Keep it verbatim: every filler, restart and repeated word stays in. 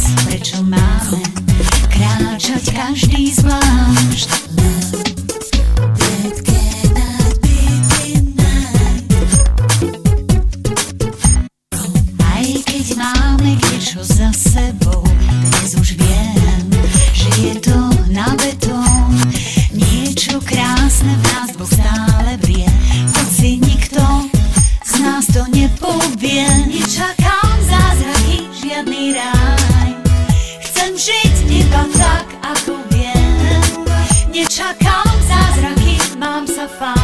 prečo máme kráčať každý zvlášť. Aj keď máme kdečo za sebou, dnes už viem, že je to na betón. Niečo krásne v nás dvoch stále vrie, hoci nikto z nás to nepovie. Nečakám zázraky, žiadny ráj, chcem žiť iba tak, ako viem. Nečakám zázraky, mám sa fajn.